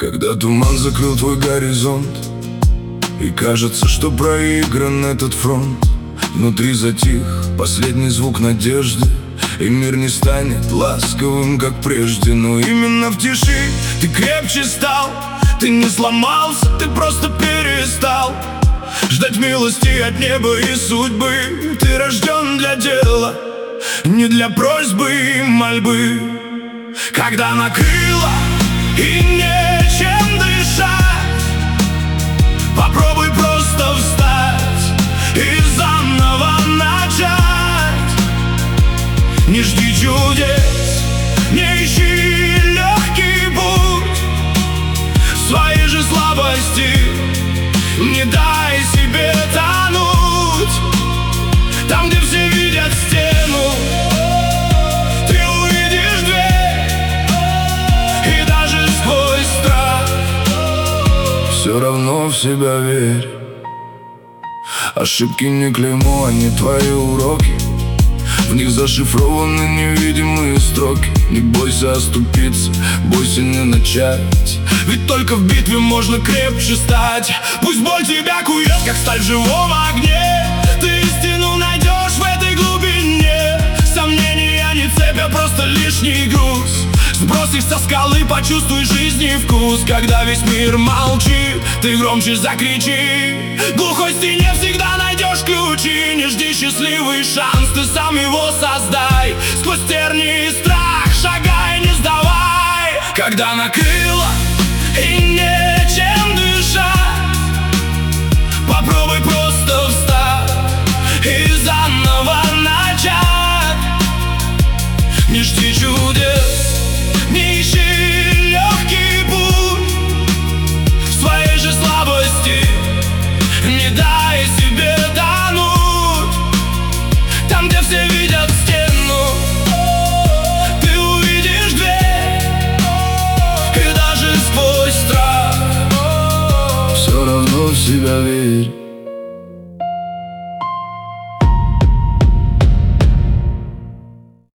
Когда туман закрыл твой горизонт, и кажется, что проигран этот фронт, внутри затих последний звук надежды, и мир не станет ласковым, как прежде. Но именно в тиши ты крепче стал. Ты не сломался, ты просто перестал ждать милости от неба и судьбы. Ты рожден для дела, не для просьбы и мольбы. Когда накрыло и нечем дышать, попробуй просто встать и заново начать. Не жди чудес, не ищи легкий путь, своей же слабости не дай себе тонуть. Там, где все видят стену, ты увидишь дверь, и даже сквозь страх все равно в себя верь. Ошибки не клеймо, они твои уроки, в них зашифрованы невидимые строки. Не бойся оступиться, бойся не начать, ведь только в битве можно крепче стать. Пусть боль тебя кует, как сталь в живом огне, ты истину найдешь в этой глубине. Сомнения не цепь, просто лишний груз. Сбрось их со скалы, почувствуй жизни вкус. Когда весь мир молчит, ты громче закричи. В глухой стене всегда найдешь ключи. Не жди счастливый шанс, ты сам его создай. Сквозь тернии и страх шагай, не сдавай. Когда накрыло и нечем дышать, попробуй просто встать и заново начать. Не жди чудес, не ищи легкий путь, в своей же слабости не дай себе тонуть. Там, где все видят стену, ты увидишь дверь, и даже сквозь страх все равно в себя верь.